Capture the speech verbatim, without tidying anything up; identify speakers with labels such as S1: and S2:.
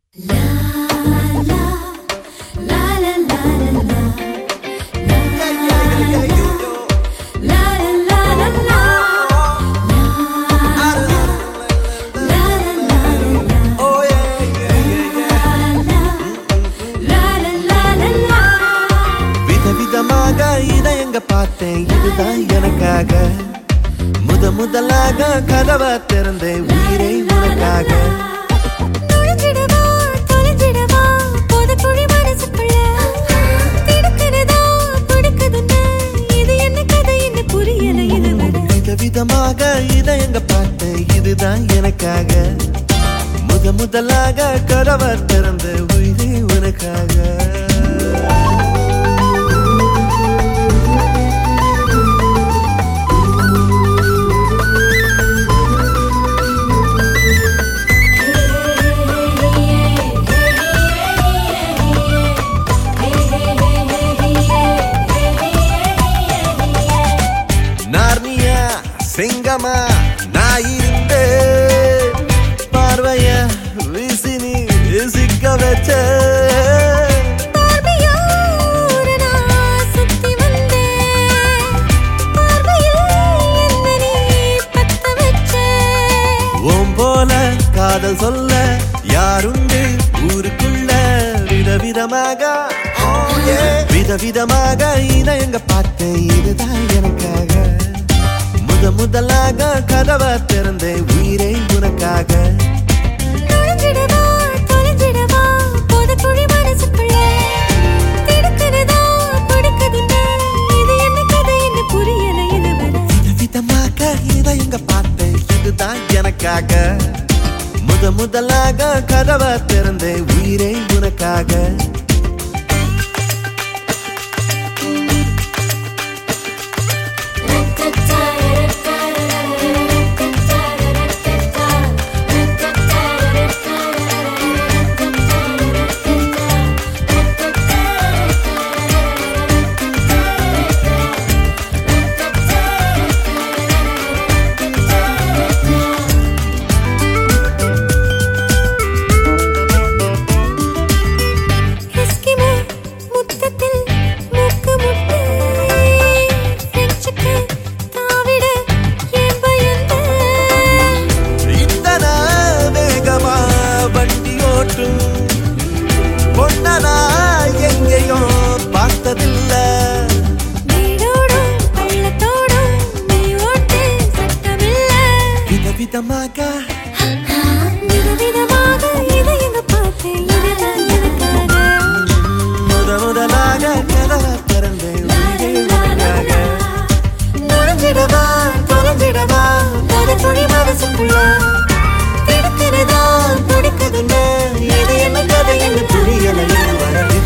S1: பார்த்தேன் இதுதான் எனக்காக முத முதலாக கதவை திறந்தேன் உயிரை உனக்காக
S2: நுழைஞ்சிடவா தொலைஞ்சிடவா போதக்குழி மனசுக்குள்ள திடுக்கிறதா பிடிக்குதுன்னு இது என்ன கதை என்ன புரியல இதுவரை
S1: விதவிதமாக இதை எங்க பார்த்தேன் இதுதான் எனக்காக முத முதலாக கதவை திறந்த உயிரை உனக்காக சிங்கமா நான் இருந்தேன் பார்வைய வீசி நீ சிக்க வச்ச ஓம் போல காதல் சொல்ல யாருண்டு ஊருக்குள்ள விதவிதமாக விதவிதமாக இதை எங்க பார்த்தேன் இதுதான் எனக்காக முத முதலாக கதவை திறந்தேன் உயிரை உனக்காக
S2: நுழைஞ்சிடவா தொலைஞ்சிடவா போதக்குழி மனசுக்குள்ள திடுக்கிறதா பிடிக்குதுன்னு இது என்ன கதை என்ன புரியல இதுவரை
S1: விதவிதமாக இதை எங்க பார்த்தேன் இதுதான் எனக்காக முத முதலாக கதவை திறந்தேன் உயிரை உனக்காக பொன்னனா எங்கேயோ பார்த்ததில்ல விதவிதமாக
S2: விதவிதமாக இதை எங்க பார்த்தேன் இதுதான் எனக்காக
S1: முத முதலாக கதவை திறந்தேன் உயிரை உனக்காக
S2: நுழைஞ்சிடவா தொலைஞ்சிடவா போதக்குழி மனசுக்குள்ள திடுக்கிறதா பிடிக்குதுன்னு இது என்ன கதை என்ன புரியல